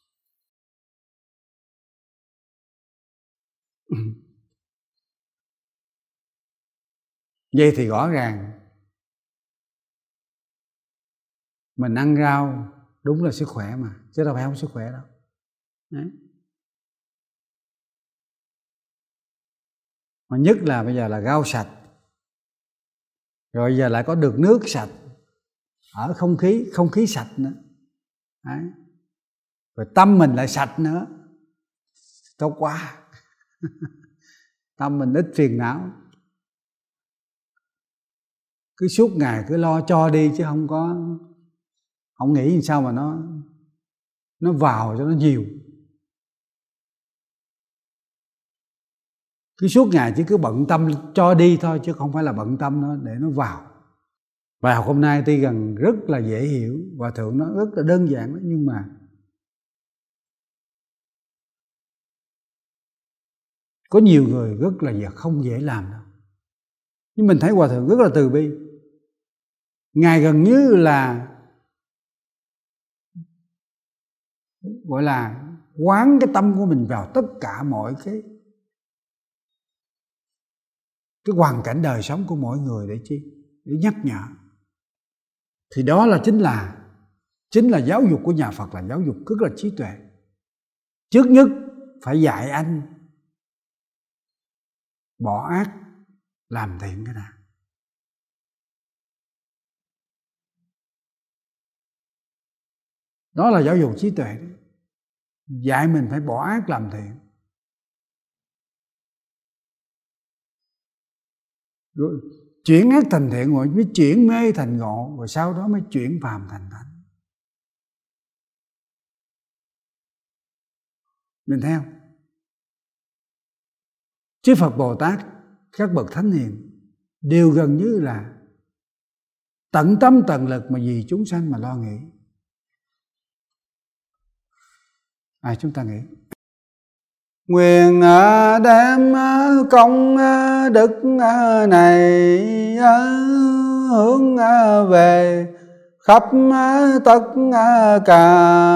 Vậy thì rõ ràng mình ăn rau đúng là sức khỏe mà, chứ đâu phải không sức khỏe đâu. Đấy. Mà nhất là bây giờ là rau sạch, rồi giờ lại có được nước sạch, ở không khí không khí sạch nữa. Đấy. Rồi tâm mình lại sạch nữa, tốt quá. Tâm mình ít phiền não, cứ suốt ngày cứ lo cho đi chứ không có không nghĩ làm sao mà nó nó vào cho nó nhiều. Cứ suốt ngày chỉ cứ bận tâm cho đi thôi, chứ không phải là bận tâm nó để nó vào. Bài học hôm nay tuy gần rất là dễ hiểu, Hòa Thượng nó rất là đơn giản đó, nhưng mà có nhiều người rất là không dễ làm đâu. Nhưng mình thấy Hòa Thượng rất là từ bi. Ngài gần như là gọi là quán cái tâm của mình vào tất cả mọi cái cái hoàn cảnh đời sống của mỗi người để chi? Để nhắc nhở. Thì đó là chính là chính là giáo dục của nhà Phật, là giáo dục rất là trí tuệ. Trước nhất phải dạy anh bỏ ác làm thiện cái nào. Đó là giáo dục trí tuệ. Dạy mình phải bỏ ác làm thiện. Rồi chuyển ác thành thiện, rồi mới chuyển mê thành ngộ, rồi sau đó mới chuyển phàm thành thánh. Mình thấy không? Chư Phật Bồ Tát, các bậc thánh hiền đều gần như là tận tâm tận lực mà vì chúng sanh mà lo nghĩ. Ai chúng ta nghĩ? Nguyện đem công đức này hướng về khắp tất cả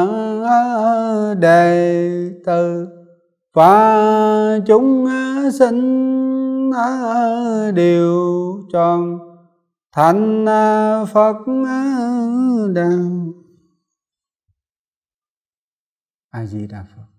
đệ tử và chúng sinh đều tròn thành Phật đạo. A Di Đà Phật.